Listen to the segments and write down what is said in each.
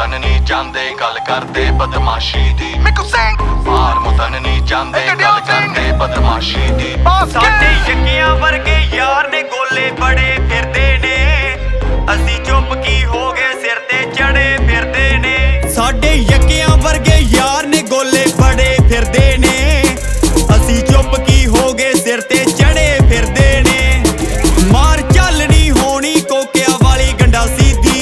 ਮੁੱਦਨ ਨਹੀਂ ਜਾਂਦੇ ਗੱਲ ਕਰਦੇ ਬਦਮਾਸ਼ੀ ਦੀ। ਬਾਹਰ ਮੁੱਦਨ ਨਹੀਂ ਜਾਂਦੇ ਗੱਲ ਕਰਦੇ ਬਦਮਾਸ਼ੀ ਦੀ। ਸਾਡੇ ਯੱਕਿਆਂ ਵਰਗੇ ਯਾਰ ਨੇ ਗੋਲੇ ਬੜੇ ਫਿਰਦੇ ਨੇ, ਅਸੀਂ ਚੁੱਪ ਕੀ ਹੋ ਗਏ ਸਿਰ ਤੇ ਚੜੇ ਫਿਰਦੇ ਨੇ। ਸਾਡੇ ਯੱਕਿਆਂ ਵਰਗੇ ਯਾਰ ਨੇ ਗੋਲੇ ਬੜੇ ਫਿਰਦੇ ਨੇ, ਅਸੀਂ ਚੁੱਪ ਕੀ ਹੋ ਗਏ ਸਿਰ ਤੇ ਚੜੇ ਫਿਰਦੇ ਨੇ। ਮਾਰ ਚੱਲਣੀ ਹੋਣੀ ਕੋਕਿਆਂ ਵਾਲੀ ਗੰਡਾਸੀ ਦੀ।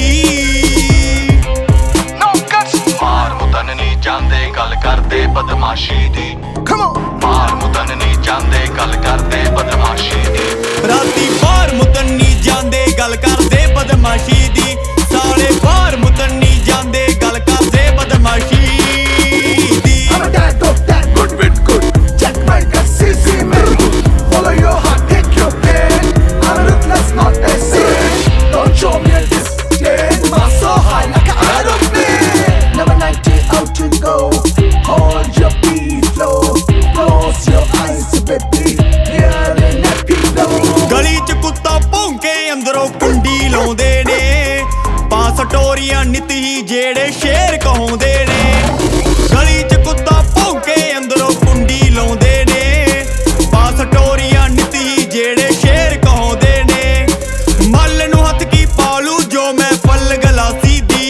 ਬਾਹਰ ਮੁੱਦਨ ਨਹੀਂ ਜਾਂਦੇ ਗੱਲ ਕਰਦੇ ਬਦਮਾਸ਼ੀ ਦੀ। ਬਾਹਰ ਮੁੱਦਨ ਨਹੀਂ ਜਾਂਦੇ ਗੱਲ ਕਰਦੇ ਬਦਮਾਸ਼ੀ ਦੀ। ਰਾਤੀ ਬਾਹਰ ਮੁੱਦਨ ਨਹੀਂ ਜਾਂਦੇ ਗੱਲ ਕਰਦੇ ਬਦਮਾਸ਼ੀ ਦੀ। ਸਾਲੇ ਬਾਹਰ ਮੁੱਦਨ ਨਹੀਂ ਜਾਂਦੇ ਗੱਲ ਕਰਦੇ ਬਦਮਾਸ਼ੀ ਦੀ। I'm a dad of that, good with good. Check my guts, see me. Follow your heart, take your pain. I'm ruthless, not a sin. Don't show me a disdain. Fly so high like an aeroplane. Never 90 out to go. Hold your beat flow. Close your eyes, baby. We're in a pillow. ਗਲੀ ਚ ਕੁੱਤਾ ਭੌਂਕੇ ਅੰਦਰੋਂ ਕੁੰਡੀ ਲਾਉਂਦੇ ਨੇ, ਪਾ ਸਟੋਰੀਆਂ ਨਿਤ ਹੀ ਜਿਹੜੇ ਸ਼ੇਰ ਕਹਾਉਂਦੇ ਨੇ। ਗਲੀ ਚ ਕੁੱਤਾ ਭੌਂਕੇ ਅੰਦਰੋਂ ਕੁੰਡੀ ਲਾਉਂਦੇ ਨੇ, ਪਾ ਸਟੋਰੀਆਂ ਨਿਤ ਹੀ ਜਿਹੜੇ ਸ਼ੇਰ ਕਹਾਉਂਦੇ ਨੇ। ਮੱਲ ਨੂੰ ਹੱਥ ਕੀ ਪਾਲੂ ਜੋ ਮੈਂ ਫਲ ਗਲਾਸੀ ਦੀ।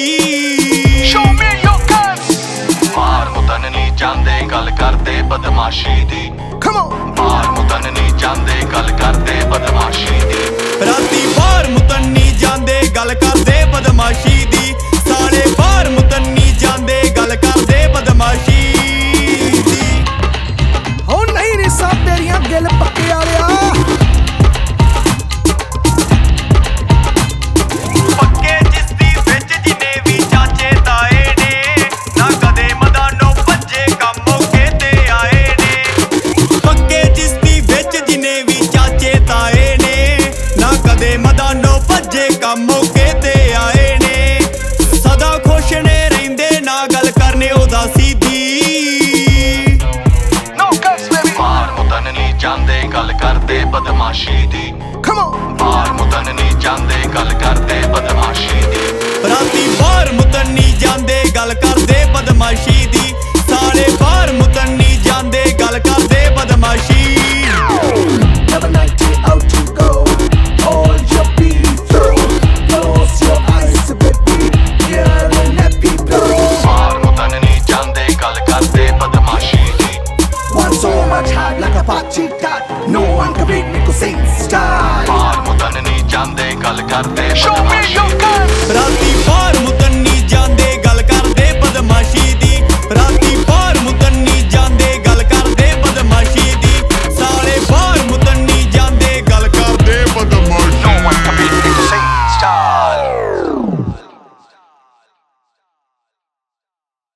ਬਾਹਰ ਮੁੱਦਨ ਨਹੀਂ ਜਾਂਦੇ ਗੱਲ ਕਰਦੇ ਬਦਮਾਸ਼ੀ ਦੀ। ਬਾਹਰ ਮੁੱਦਨ ਨਹੀਂ ਜਾਂਦੇ ਗੱਲ ਕਰਦੇ ਬਦਮਾਸ਼ੀ ਦੀ। ਰਾਤੀ ਬਾਹਰ ਮੁੱਦਨ ਨਹੀਂ ਜਾਂਦੇ ਗੱਲ ਕਰਦੇ ਬਦਮਾਸ਼ੀ ਦੀ।